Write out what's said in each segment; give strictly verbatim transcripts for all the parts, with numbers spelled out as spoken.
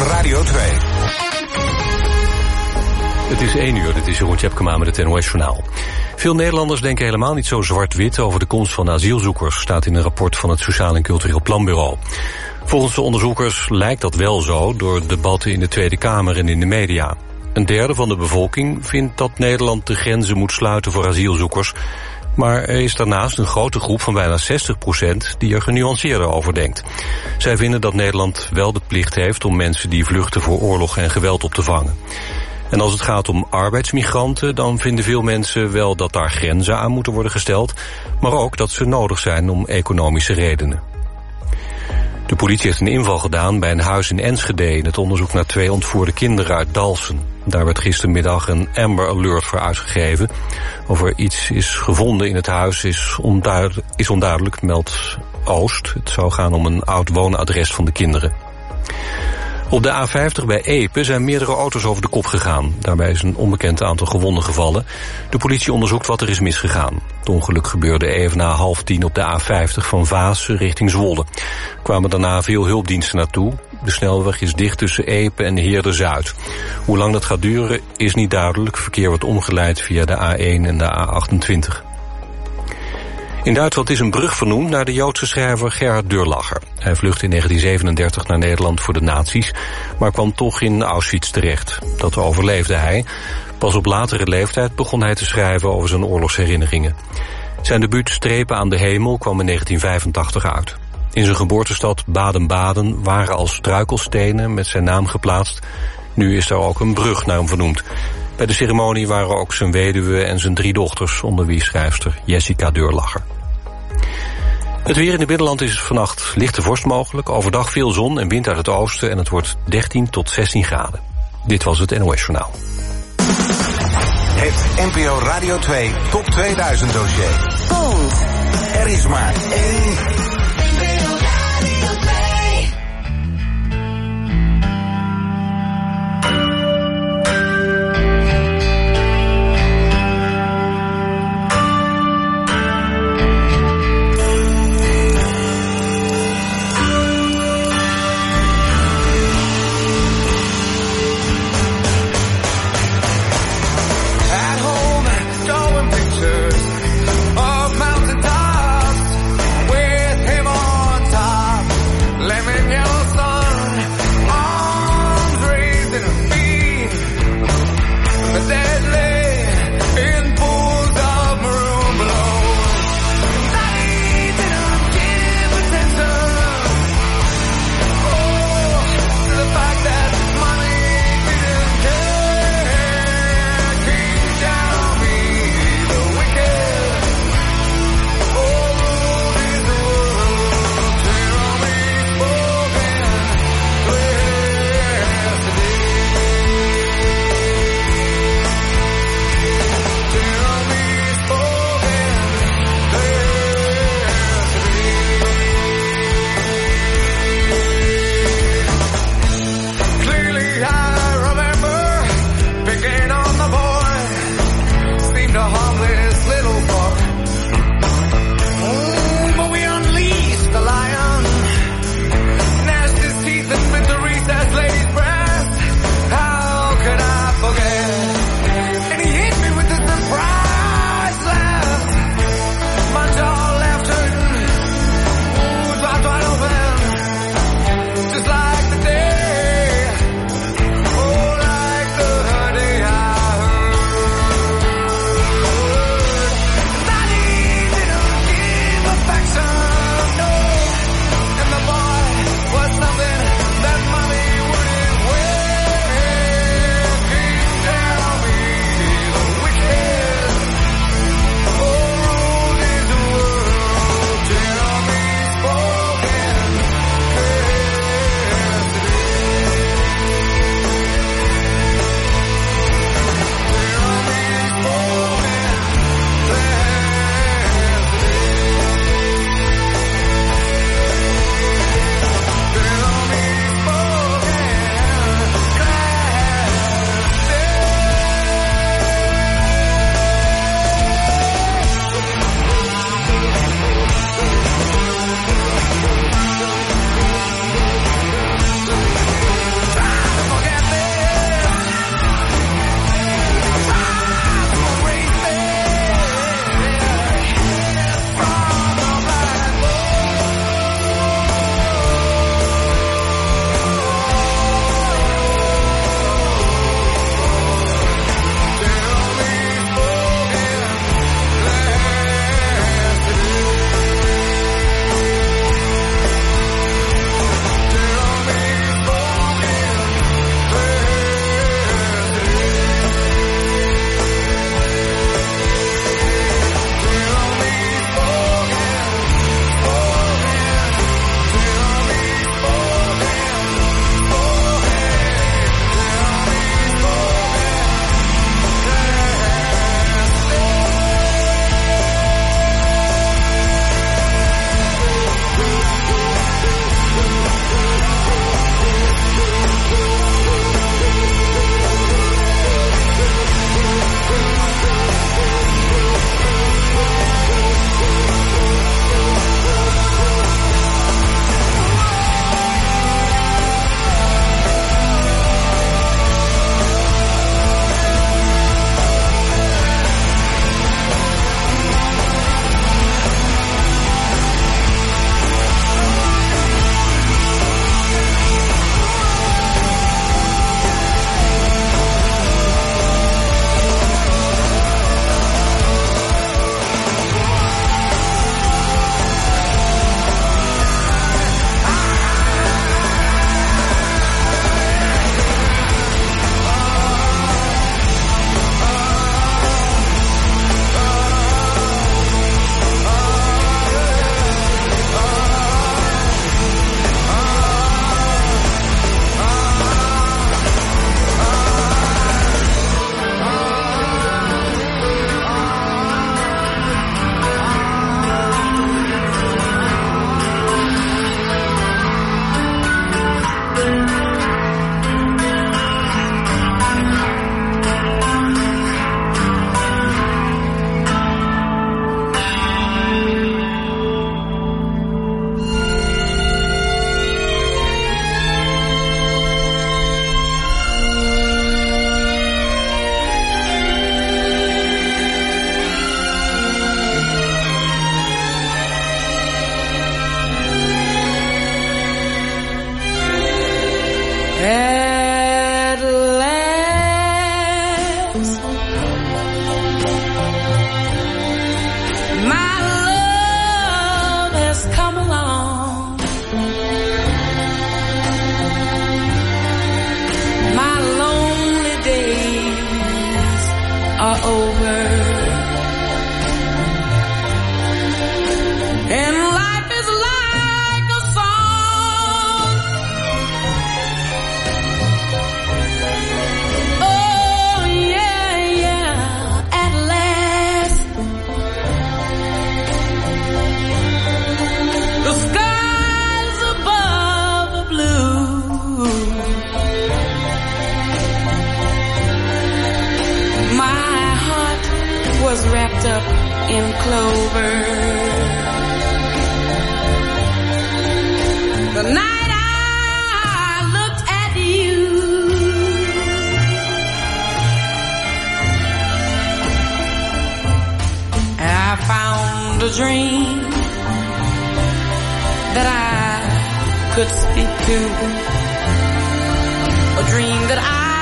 Radio twee. Het is één uur, dit is Jeroen Tjepkema met het N O S-journaal. Veel Nederlanders denken helemaal niet zo zwart-wit over de komst van asielzoekers, staat in een rapport van het Sociaal en Cultureel Planbureau. Volgens de onderzoekers lijkt dat wel zo door debatten in de Tweede Kamer en in de media. Een derde van de bevolking vindt dat Nederland de grenzen moet sluiten voor asielzoekers. Maar er is daarnaast een grote groep van bijna zestig procent die er genuanceerder over denkt. Zij vinden dat Nederland wel de plicht heeft om mensen die vluchten voor oorlog en geweld op te vangen. En als het gaat om arbeidsmigranten, dan vinden veel mensen wel dat daar grenzen aan moeten worden gesteld, maar ook dat ze nodig zijn om economische redenen. De politie heeft een inval gedaan bij een huis in Enschede in het onderzoek naar twee ontvoerde kinderen uit Dalfsen. Daar werd gistermiddag een Amber Alert voor uitgegeven. Of er iets is gevonden in het huis is onduidelijk, is onduidelijk, meldt Oost. Het zou gaan om een oud woonadres van de kinderen. Op de A vijftig bij Epe zijn meerdere auto's over de kop gegaan. Daarbij is een onbekend aantal gewonden gevallen. De politie onderzoekt wat er is misgegaan. Het ongeluk gebeurde even na half tien op de A vijftig van Vaassen richting Zwolle. Er kwamen daarna veel hulpdiensten naartoe. De snelweg is dicht tussen Epe en Heerde-Zuid. Hoe lang dat gaat duren is niet duidelijk. Verkeer wordt omgeleid via de A één en de A achtentwintig. In Duitsland is een brug vernoemd naar de Joodse schrijver Gerhard Durlacher. Hij vluchtte in negentien zevenendertig naar Nederland voor de nazi's, maar kwam toch in Auschwitz terecht. Dat overleefde hij. Pas op latere leeftijd begon hij te schrijven over zijn oorlogsherinneringen. Zijn debuut Strepen aan de hemel kwam in negentien vijfentachtig uit. In zijn geboortestad Baden-Baden waren al struikelstenen met zijn naam geplaatst. Nu is daar ook een brug naar hem vernoemd. Bij de ceremonie waren ook zijn weduwe en zijn drie dochters, onder wie schrijfster Jessica Durlacher. Het weer in het binnenland is vannacht lichte vorst mogelijk. Overdag veel zon en wind uit het oosten en het wordt dertien tot zestien graden. Dit was het N O S-journaal. Het N P O Radio twee Top tweeduizend dossier. Bond. Er is maar één. Of mountain tops where come along. My lonely days are over, and life is like a song. Oh yeah, yeah, at last the skies above are blue. My heart was wrapped up in clover. The night I looked at you, I found a dream that I could speak to, a dream that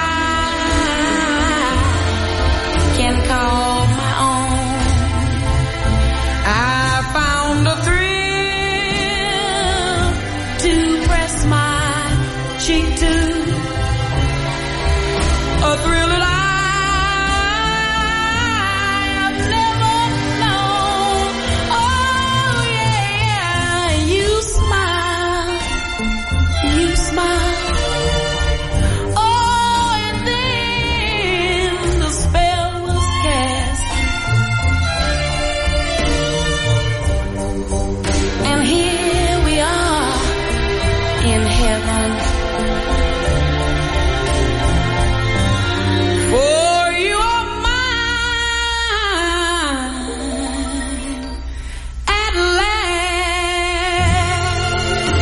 I can call my own. I found a thrill to press my cheek to, a thrill that I have never known. Oh yeah, you smile, you smile. Oh, and then the spell was cast, and here we are in heaven. For you are mine at last.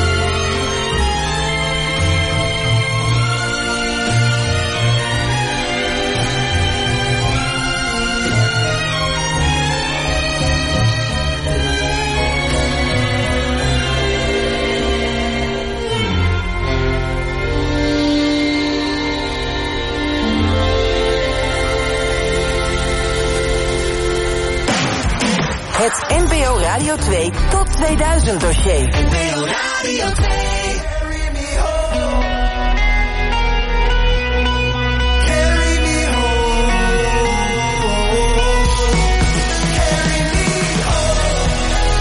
Het N P O Radio twee Top tweeduizend dossier. N P O Radio twee. Carry me home. Carry me home. Carry me home.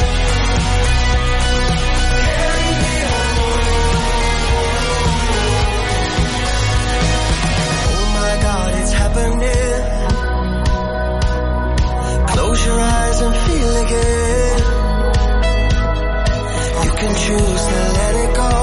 Carry me home. Oh my God, it's happening. Close your eyes and feel again. You can choose to let it go.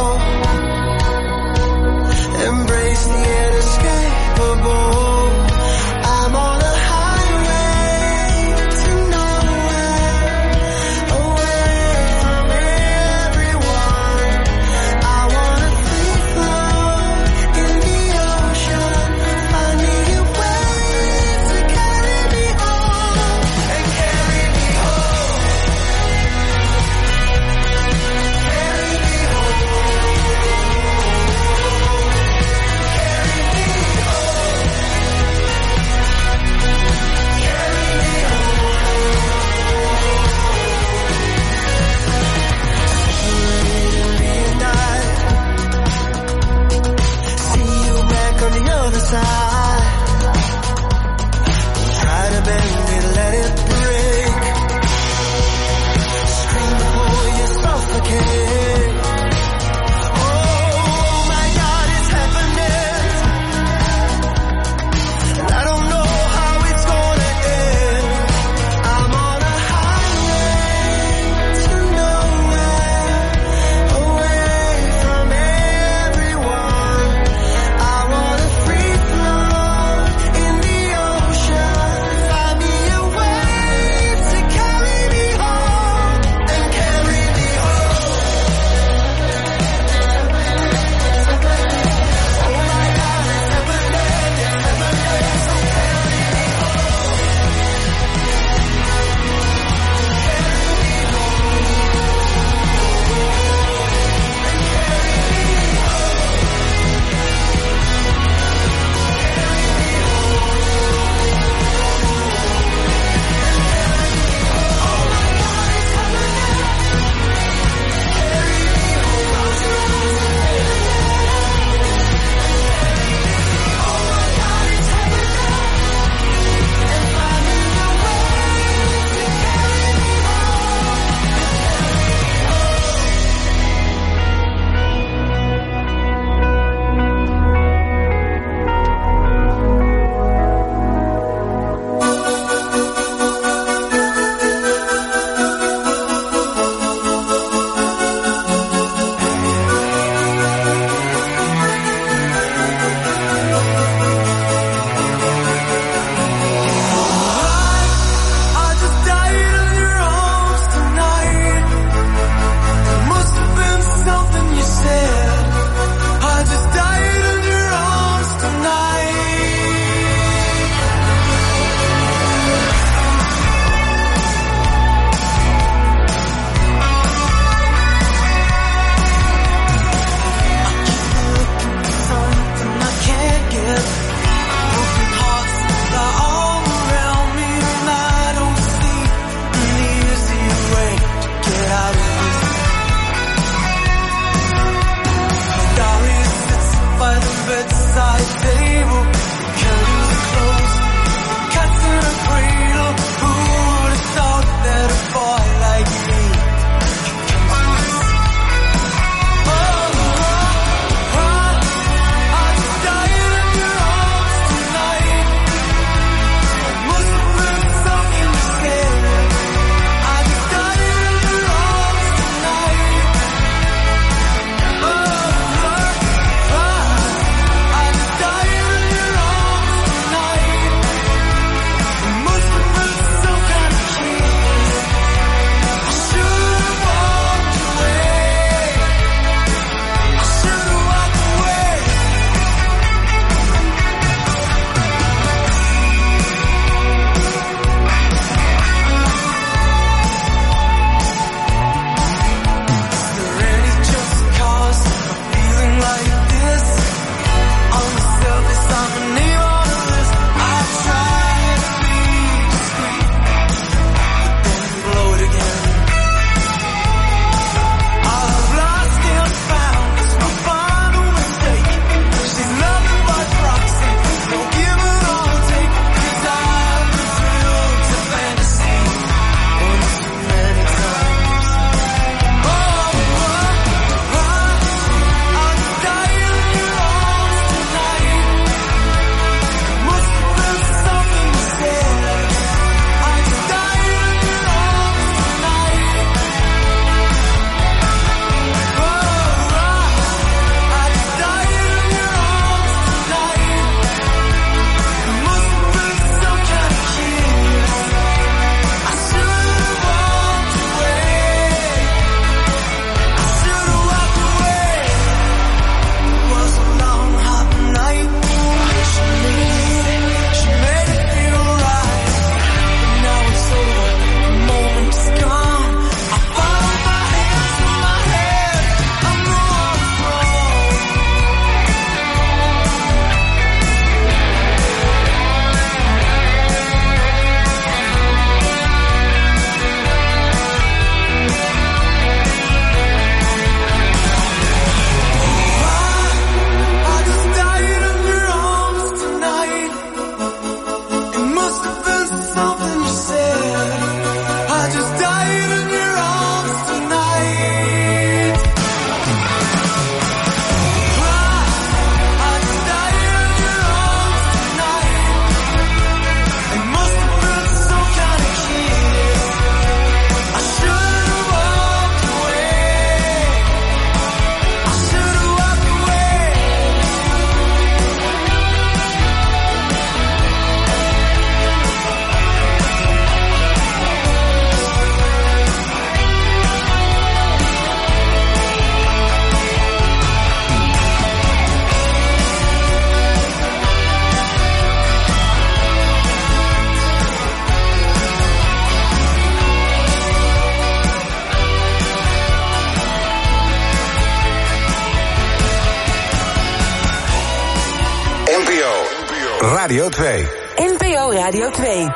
Radio twee. N P O Radio twee.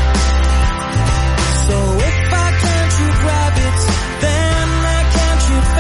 So if our country grab it, then our country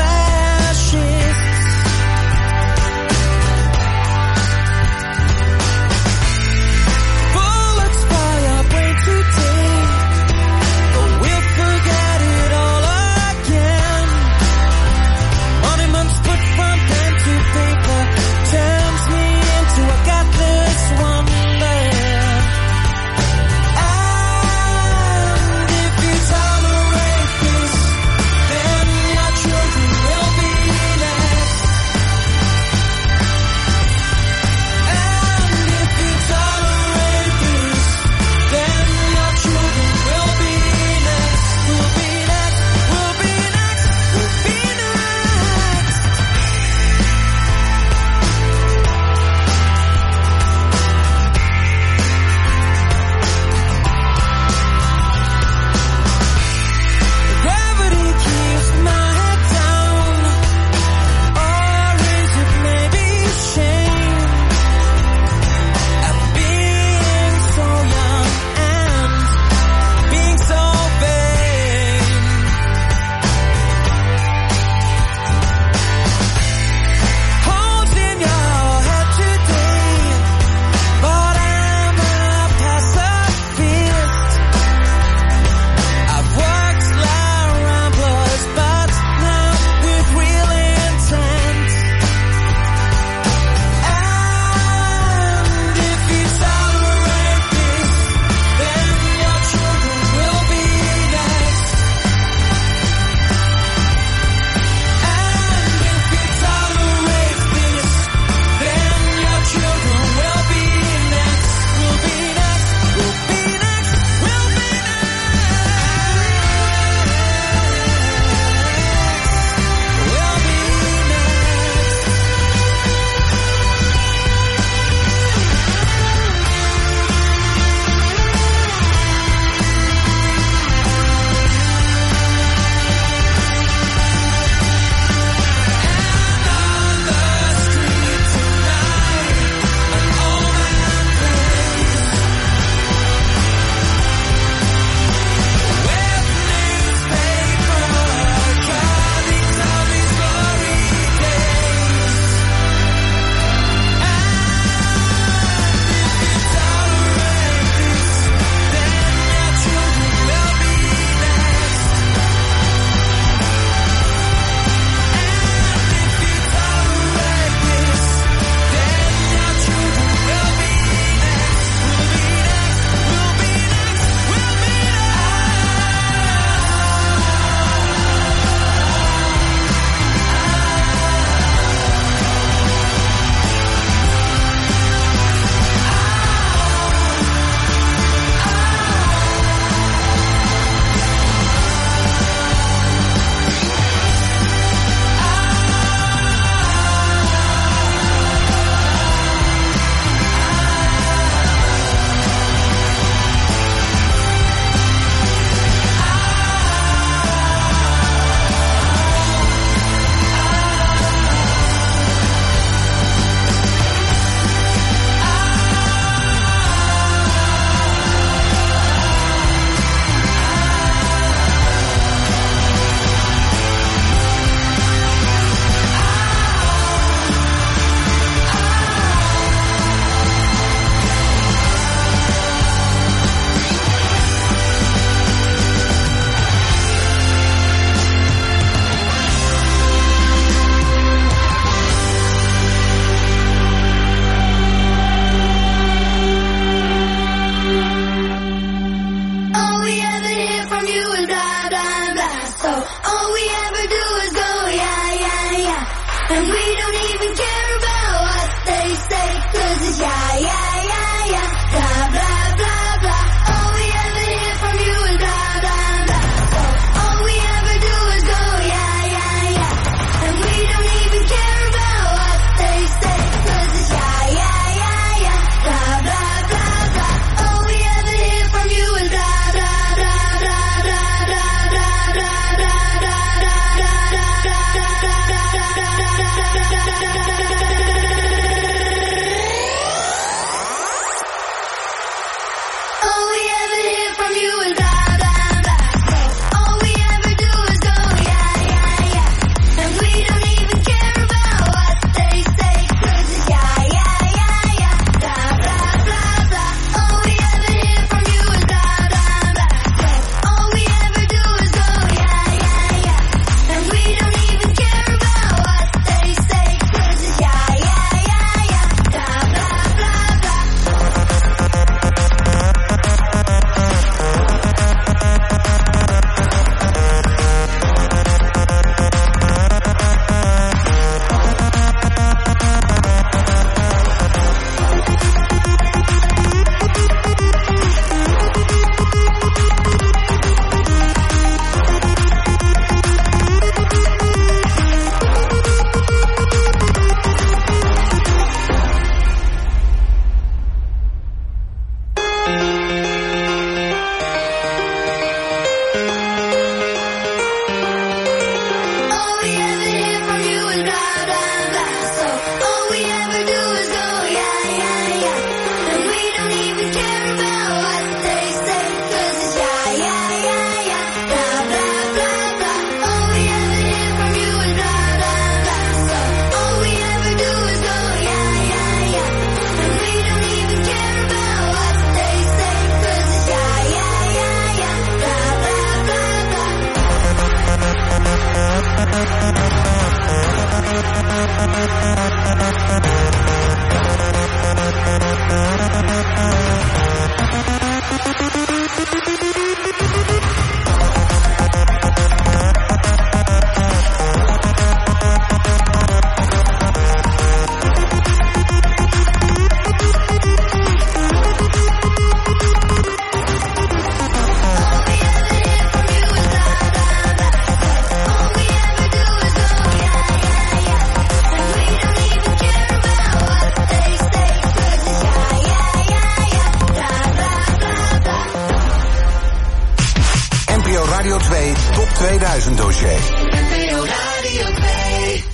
tweeduizend dossier. Radio twee.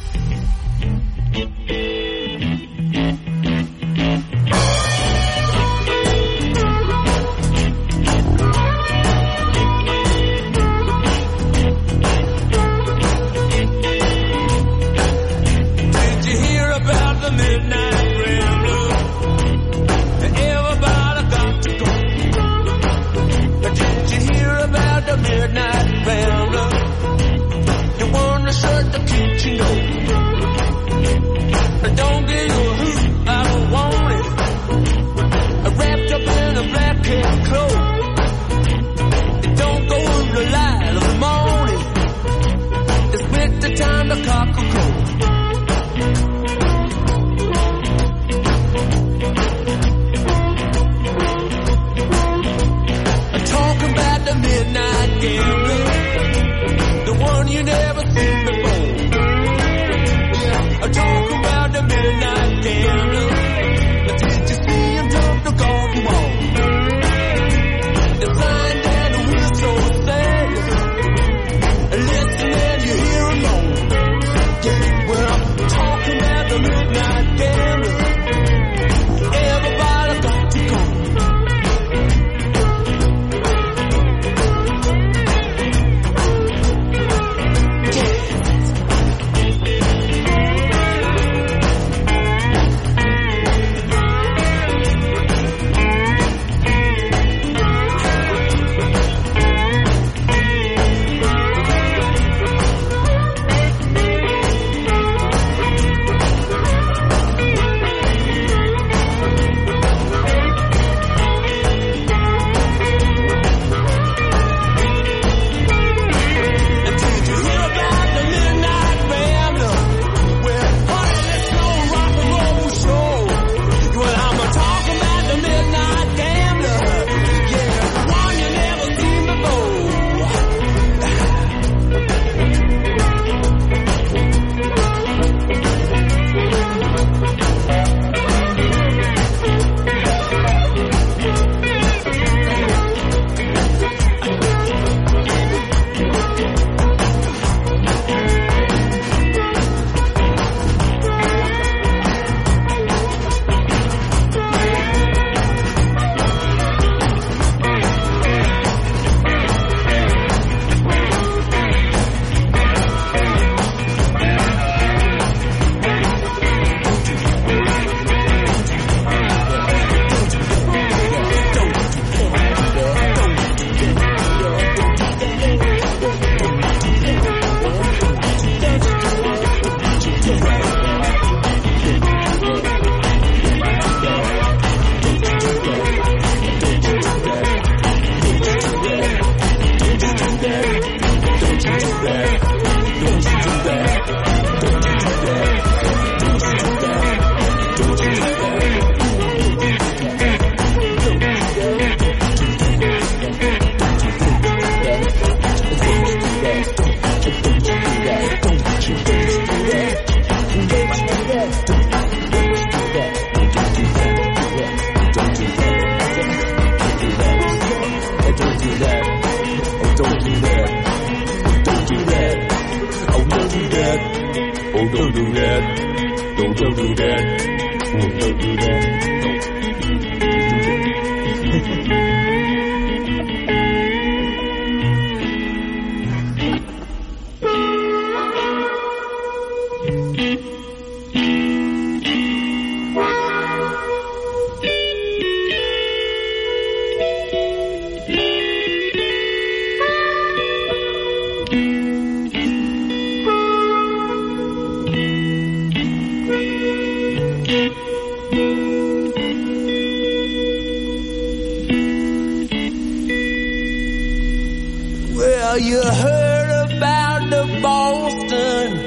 You heard about the Boston.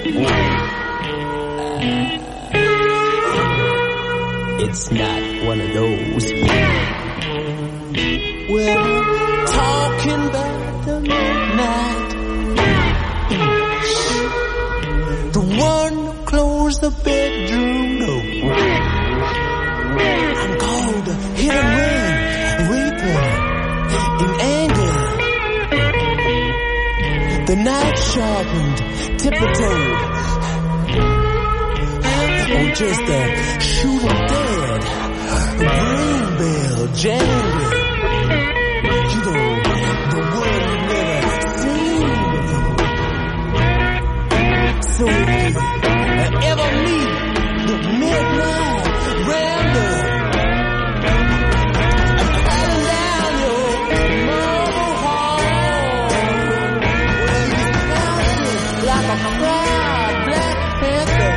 It's not one of those. We're talking about the midnight. The one who closed the bedroom door. I'm called the hit and run reaper in anger. the knife sharpened, tiptoed. Or just a shoot 'em dead, brain bell jangling. You know, the one you never seen before. So if you ever meet the midnight rambler, cutting down your mobile home, like a proud Black Panther.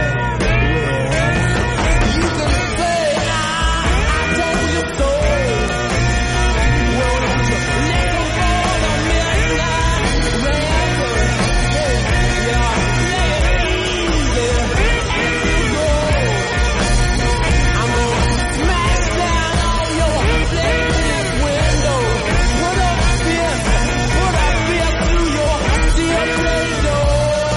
Well, you can say I, I told you so. Well, don't you listen for the midnight rambler? Hey, yeah, play it easy as you go. I'm gonna smash down all your flaming windows. Put a fist, put a fist through your steel plate door.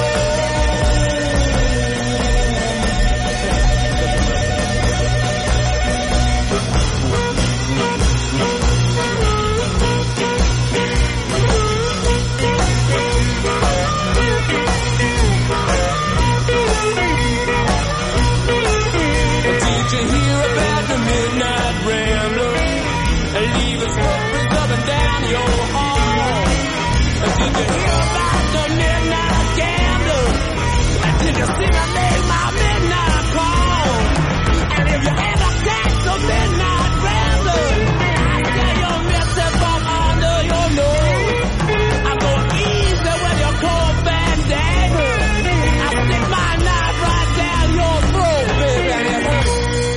Did you hear about the midnight rambler? Leaving footprints up and down your hall. Did you hear about the midnight gambler? Did you see my name, my midnight call? And if you ever catch the midnight rambler, I tell you missing from under your nose. I go easy with your cold bandana. I stick my knife right down your throat, baby, and it hurts.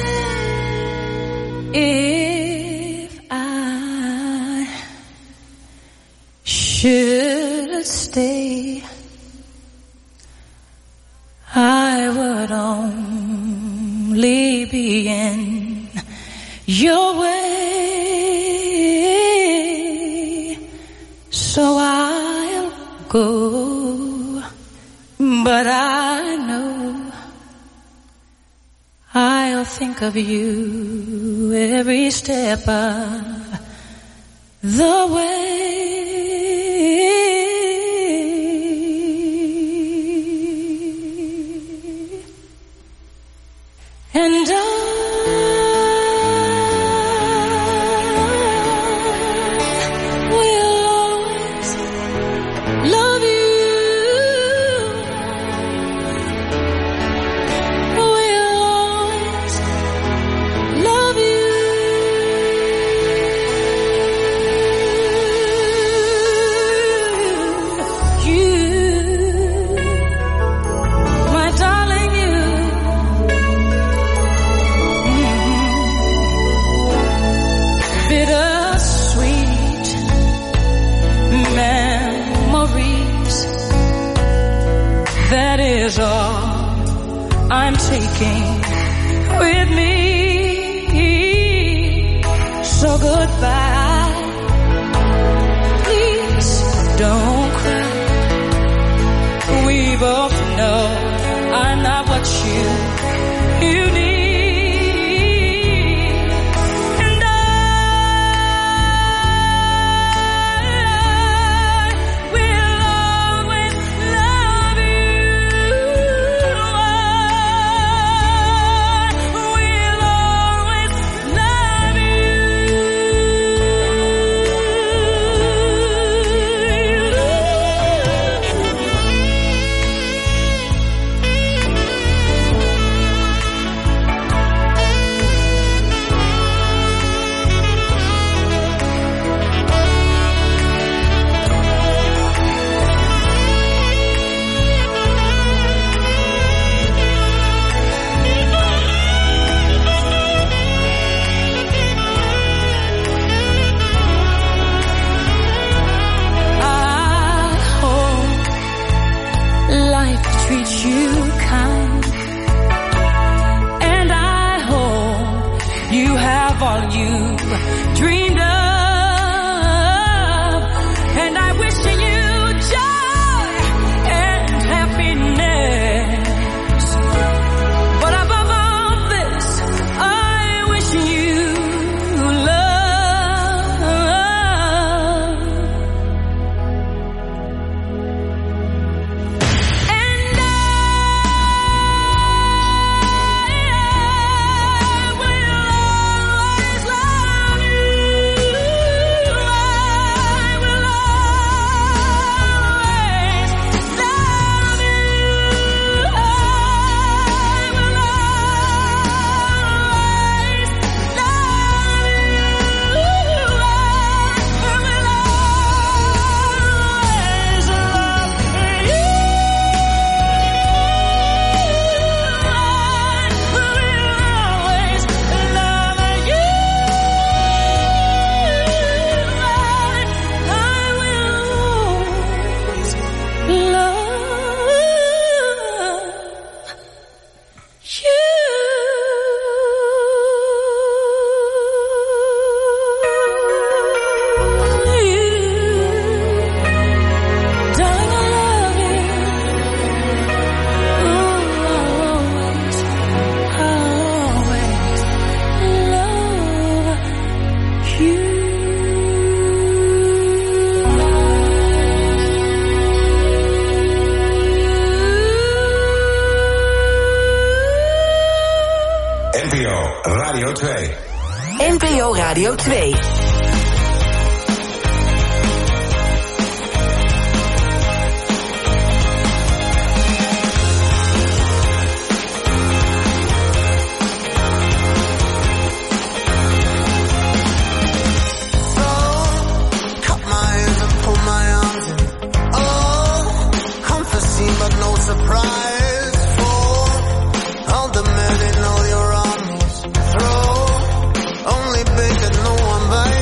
If I should stay, I would only be in your way. So I'll go, but I know I'll think of you every step of the way. And I will always love you. Will always love you. You, my darling, you. Bittersweet memories, that is all I'm taking with me. So goodbye, please don't cry. We both know I'm not what you, you need. And I will always love you. I will always love you. Radio twee. Surprise for all the men in all your armies. Throw only big that no one buys.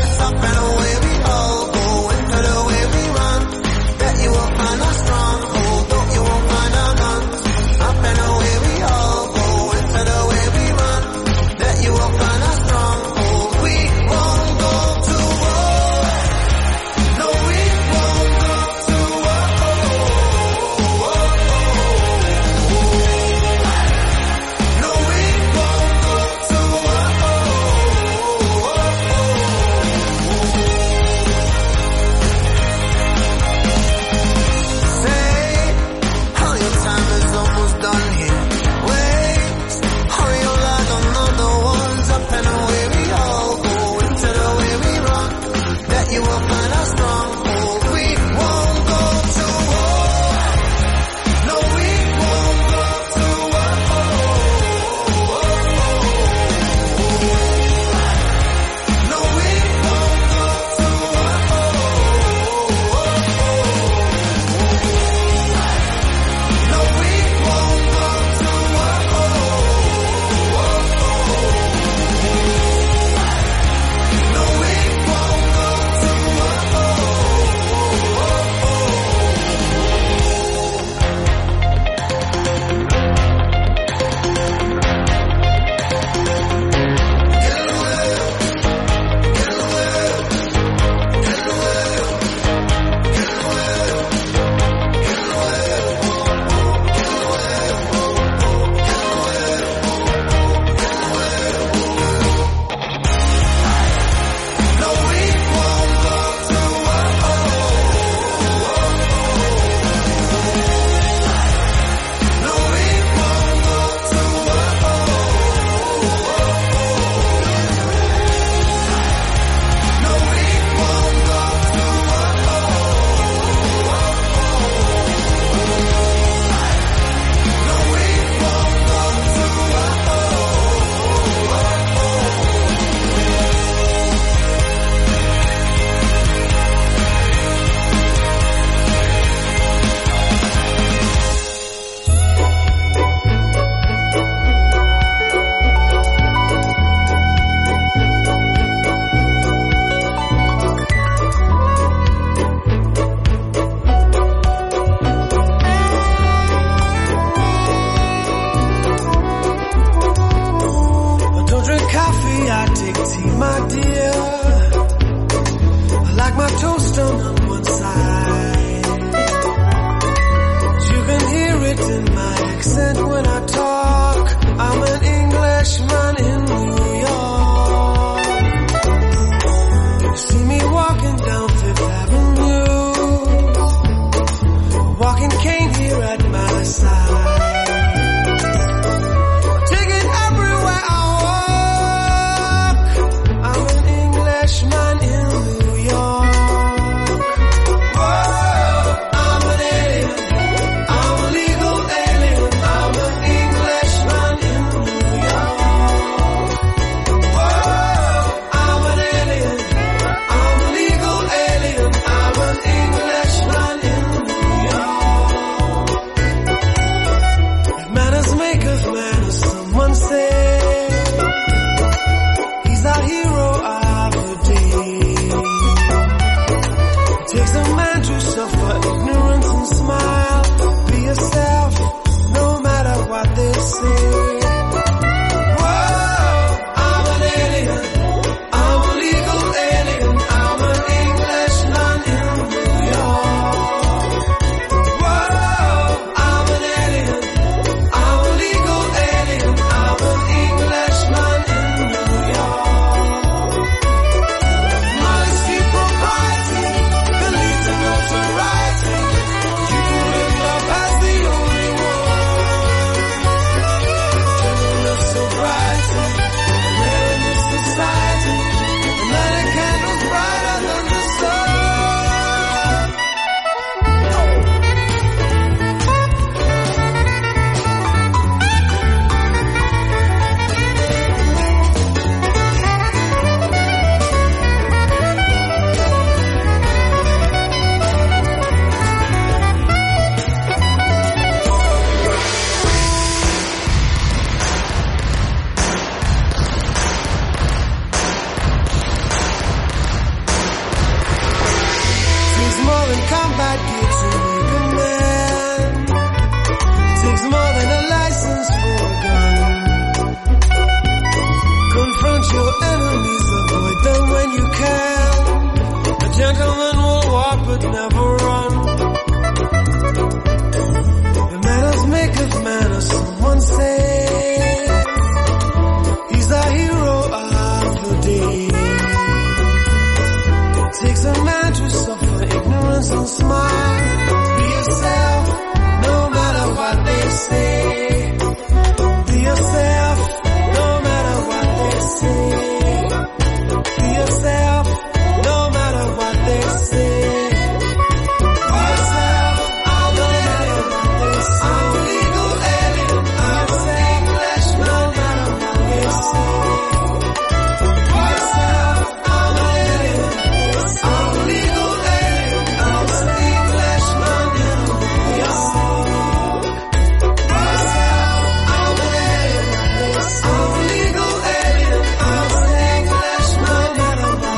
combat gear to make a man. Takes more than a license for a gun. Confront your enemies, avoid them when you can. A gentleman will walk but never run. The manners make of manners, someone say. He's the hero of the day. Takes a man to suffer ignorance and smile. Be yourself, no matter what they say. Be yourself, no matter what they say. Be yourself, no matter what they say. Be yourself, no matter what they say. I'm a legal alien, I'm saying flesh, no matter what they say. Be yourself, I'm an alien. I'm a legal alien, I'm saying flesh, no matter what they say. Be yourself, I'm an alien. I'm a legal alien, I'm saying flesh, no matter what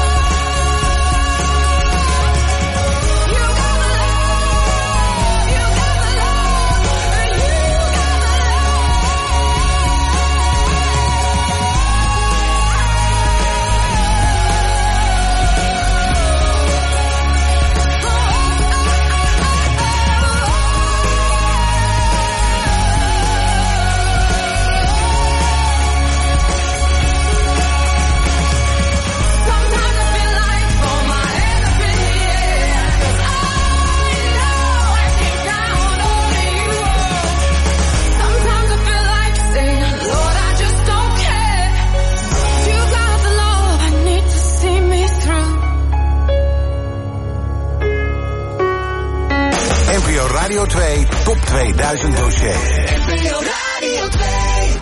Radio twee Top tweeduizend dossier. Radio twee.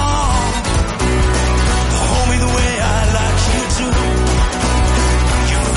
You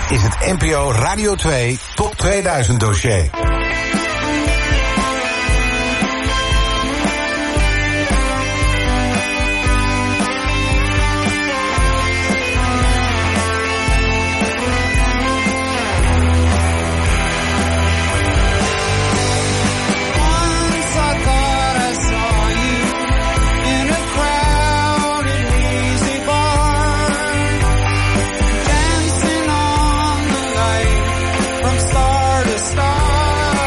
is het N P O Radio twee Top tweeduizend dossier. From star to star.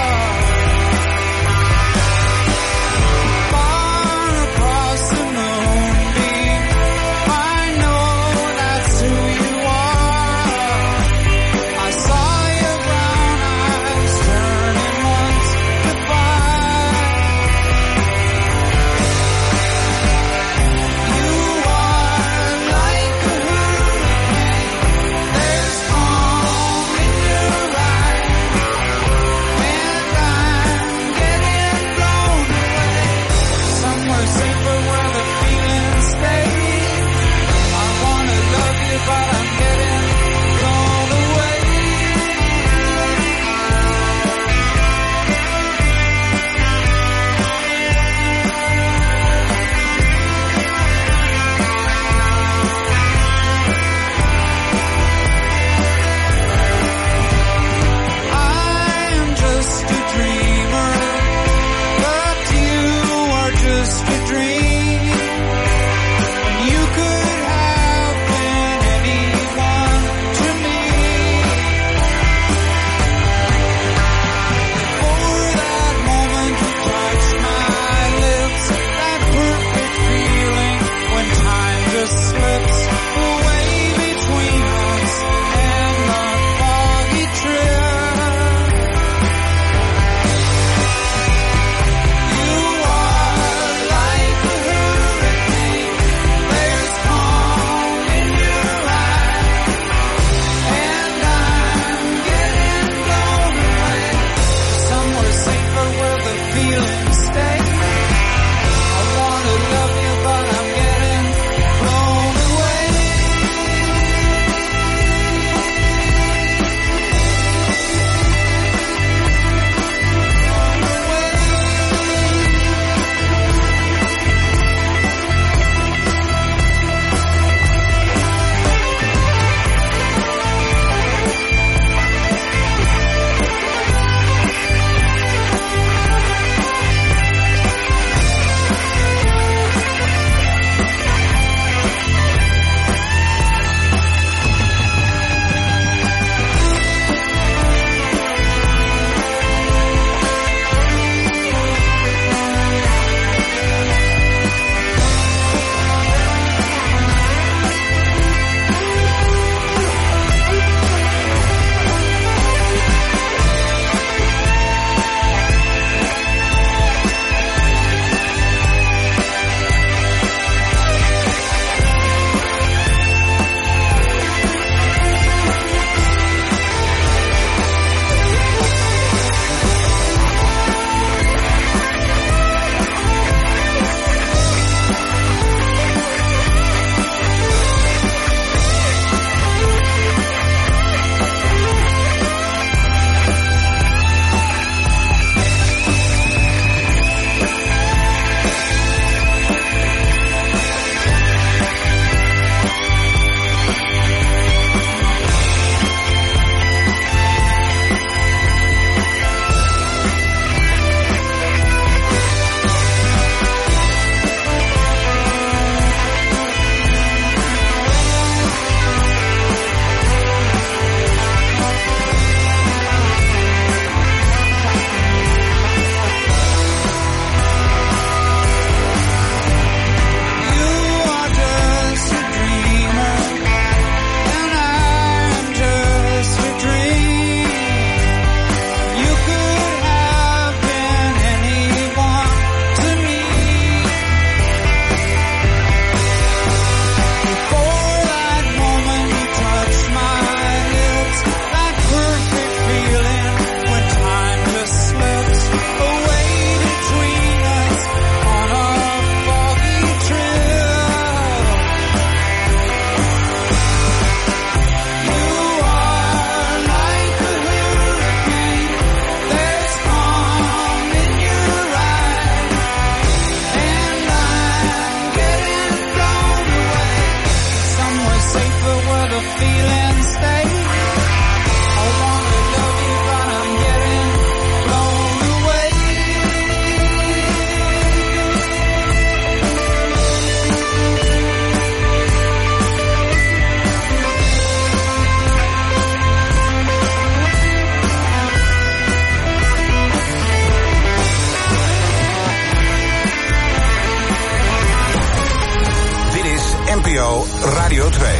Radio twee.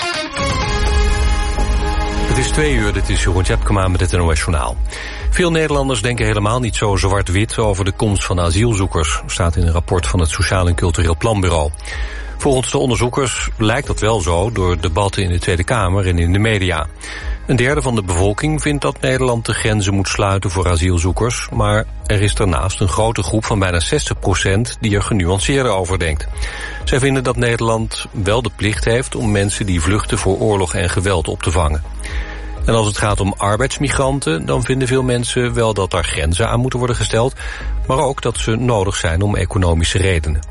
Het is twee uur, dit is Jeroen Tjepkema met het N O S Journaal. Veel Nederlanders denken helemaal niet zo zwart-wit over de komst van asielzoekers, staat in een rapport van het Sociaal en Cultureel Planbureau. Volgens de onderzoekers lijkt dat wel zo door debatten in de Tweede Kamer en in de media. Een derde van de bevolking vindt dat Nederland de grenzen moet sluiten voor asielzoekers, maar er is daarnaast een grote groep van bijna zestig procent die er genuanceerder over denkt. Zij vinden dat Nederland wel de plicht heeft om mensen die vluchten voor oorlog en geweld op te vangen. En als het gaat om arbeidsmigranten, dan vinden veel mensen wel dat daar grenzen aan moeten worden gesteld, maar ook dat ze nodig zijn om economische redenen.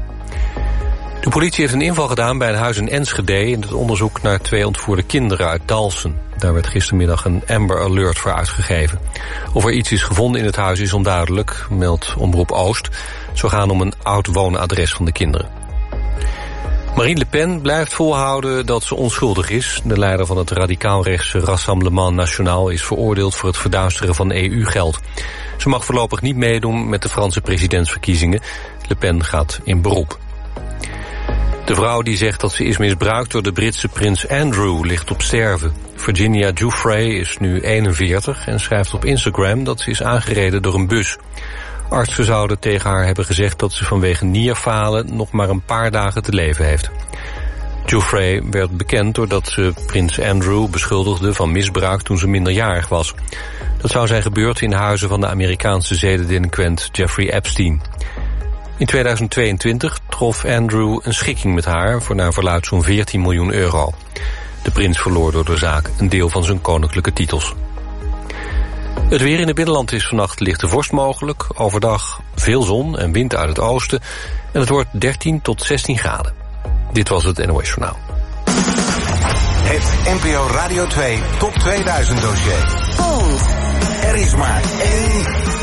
De politie heeft een inval gedaan bij een huis in Enschede in het onderzoek naar twee ontvoerde kinderen uit Dalfsen. Daar werd gistermiddag een Amber Alert voor uitgegeven. Of er iets is gevonden in het huis is onduidelijk, meldt Omroep Oost. Het zou gaan om een oud woonadres van de kinderen. Marine Le Pen blijft volhouden dat ze onschuldig is. De leider van het radicaal-rechtse Rassemblement National is veroordeeld voor het verduisteren van E U-geld. Ze mag voorlopig niet meedoen met de Franse presidentsverkiezingen. Le Pen gaat in beroep. De vrouw die zegt dat ze is misbruikt door de Britse prins Andrew ligt op sterven. Virginia Giuffre is nu eenenveertig en schrijft op Instagram dat ze is aangereden door een bus. Artsen zouden tegen haar hebben gezegd dat ze vanwege nierfalen nog maar een paar dagen te leven heeft. Giuffre werd bekend doordat ze prins Andrew beschuldigde van misbruik toen ze minderjarig was. Dat zou zijn gebeurd in huizen van de Amerikaanse zedendelinquent Jeffrey Epstein. In tweeduizend tweeëntwintig trof Andrew een schikking met haar voor naar verluidt zo'n veertien miljoen euro. De prins verloor door de zaak een deel van zijn koninklijke titels. Het weer in het binnenland is vannacht lichte vorst mogelijk. Overdag veel zon en wind uit het oosten. En het wordt dertien tot zestien graden. Dit was het N O S Journaal. Het N P O Radio twee Top tweeduizend dossier. Bond. Er is maar één